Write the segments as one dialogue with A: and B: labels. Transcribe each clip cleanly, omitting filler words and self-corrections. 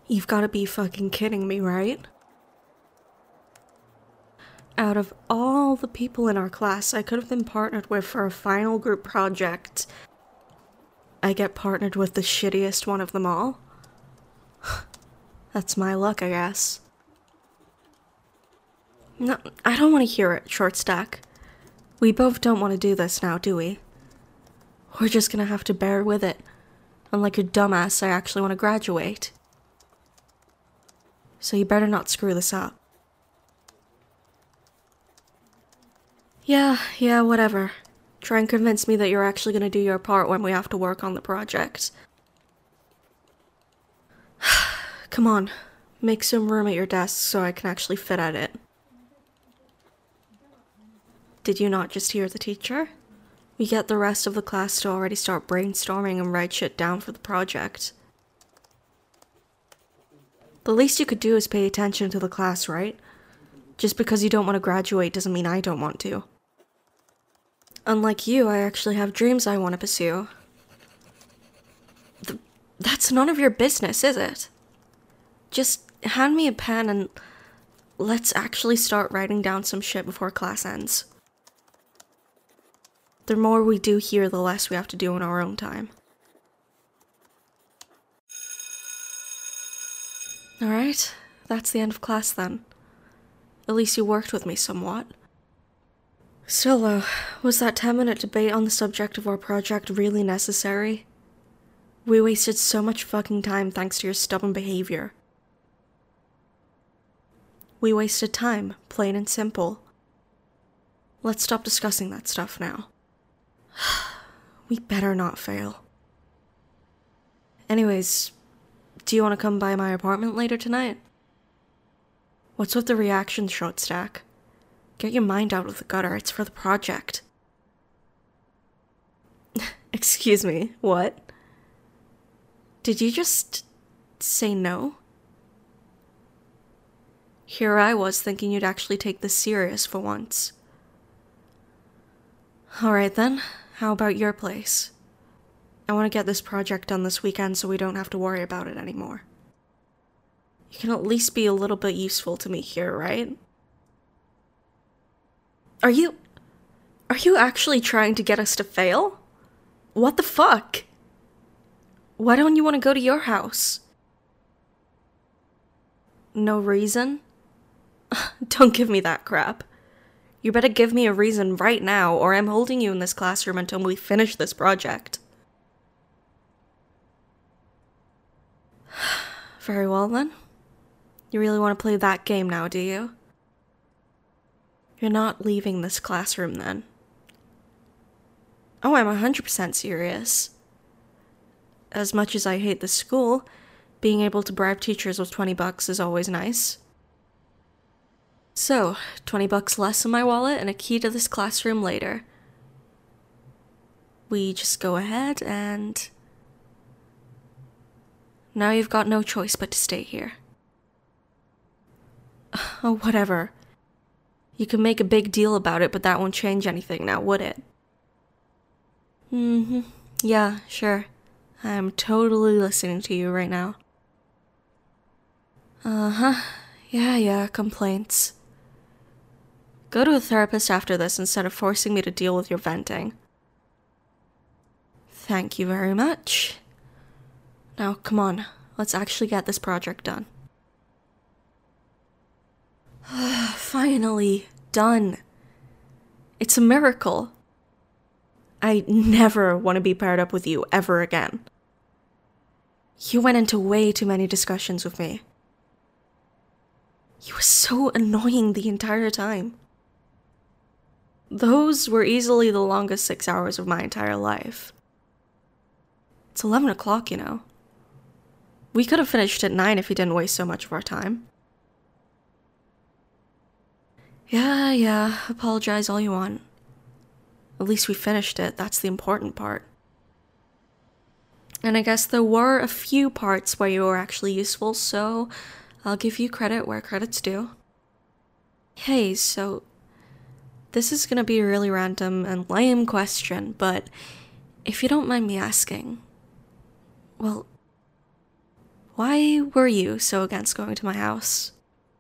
A: You've gotta be fucking kidding me, right? Out of all the people in our class I could have been partnered with for a final group project, I get partnered with the shittiest one of them all? That's my luck, I guess. No, I don't want to hear it, Short Stack. We both don't want to do this now, do we? We're just gonna have to bear with it. Unlike your dumbass, I actually want to graduate. So you better not screw this up. Yeah, whatever. Try and convince me that you're actually gonna do your part when we have to work on the project. Come on, make some room at your desk so I can actually fit at it. Did you not just hear the teacher? We get the rest of the class to already start brainstorming and write shit down for the project. The least you could do is pay attention to the class, right? Just because you don't want to graduate doesn't mean I don't want to. Unlike you, I actually have dreams I want to pursue. That's none of your business, is it? Just hand me a pen and let's actually start writing down some shit before class ends. The more we do here, the less we have to do in our own time. Alright, that's the end of class then. At least you worked with me somewhat. Still though, was that 10-minute debate on the subject of our project really necessary? We wasted so much fucking time thanks to your stubborn behavior. We wasted time, plain and simple. Let's stop discussing that stuff now. We better not fail. Anyways, do you want to come by my apartment later tonight? What's with the reaction, Short Stack? Get your mind out of the gutter, it's for the project. Excuse me, what? Did you just say no? Here I was thinking you'd actually take this serious for once. Alright then, how about your place? I want to get this project done this weekend so we don't have to worry about it anymore. You can at least be a little bit useful to me here, right? Are you actually trying to get us to fail? What the fuck? Why don't you want to go to your house? No reason? Don't give me that crap. You better give me a reason right now, or I'm holding you in this classroom until we finish this project. Very well then. You really want to play that game now, do you? You're not leaving this classroom then. Oh, I'm 100% serious. As much as I hate the school, being able to bribe teachers with $20 is always nice. So, $20 less in my wallet and a key to this classroom later. We just go ahead and... Now you've got no choice but to stay here. Oh, whatever. You can make a big deal about it, but that won't change anything now, would it? Yeah, sure. I'm totally listening to you right now. Yeah, complaints. Go to a therapist after this instead of forcing me to deal with your venting. Thank you very much. Now, come on, let's actually get this project done. Finally, done. It's a miracle. I never want to be paired up with you ever again. You went into way too many discussions with me. You were so annoying the entire time. Those were easily the longest 6 hours of my entire life. It's 11 o'clock, you know. We could have finished at 9 if you didn't waste so much of our time. Yeah, apologize all you want. At least we finished it, that's the important part. And I guess there were a few parts where you were actually useful, so I'll give you credit where credit's due. Hey, so this is gonna be a really random and lame question, but if you don't mind me asking, well, Why were you so against going to my house?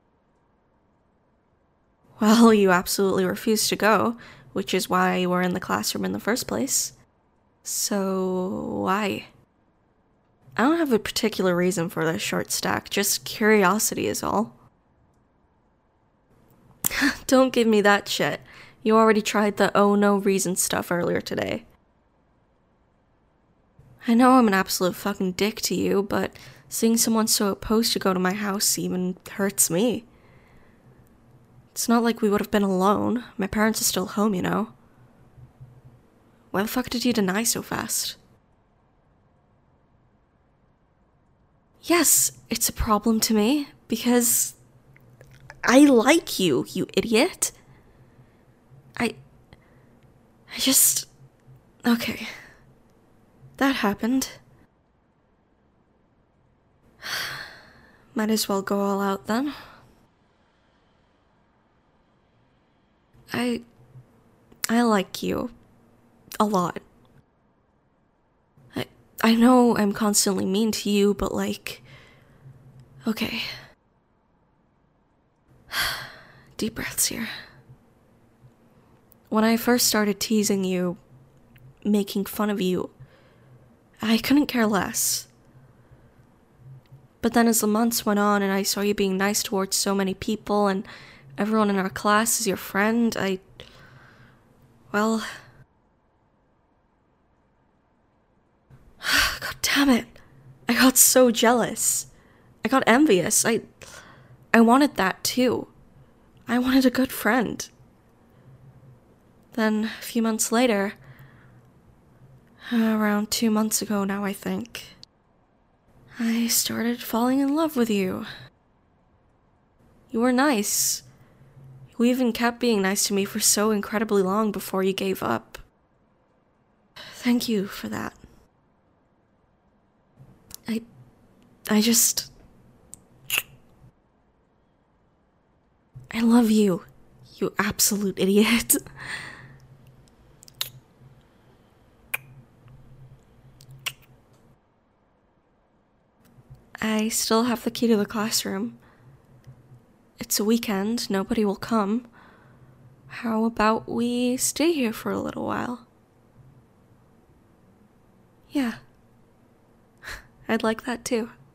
A: Well, you absolutely refused to go, which is why you were in the classroom in the first place. So, why? I don't have a particular reason for this short stack, just curiosity is all. Don't give me that shit. You already tried the oh no reason stuff earlier today. I know I'm an absolute fucking dick to you, but seeing someone so opposed to go to my house even hurts me. It's not like we would have been alone. My parents are still home, you know. Why the fuck did you deny so fast? Yes, it's a problem to me, because I like you, you idiot. I just... Okay. That happened. Might as well go all out then. I like you. A lot. I know I'm constantly mean to you, but like... Okay. Deep breaths here. When I first started teasing you, making fun of you, I couldn't care less. But then as the months went on and I saw you being nice towards so many people and everyone in our class is your friend, well... God damn it. I got so jealous. I got envious. I wanted that too. I wanted a good friend. Then, a few months later, around 2 months ago now, I think, I started falling in love with you. You were nice. You even kept being nice to me for so incredibly long before you gave up. Thank you for that. I love you, you absolute idiot. I still have the key to the classroom. It's a weekend, nobody will come. How about we stay here for a little while? Yeah. I'd like that too.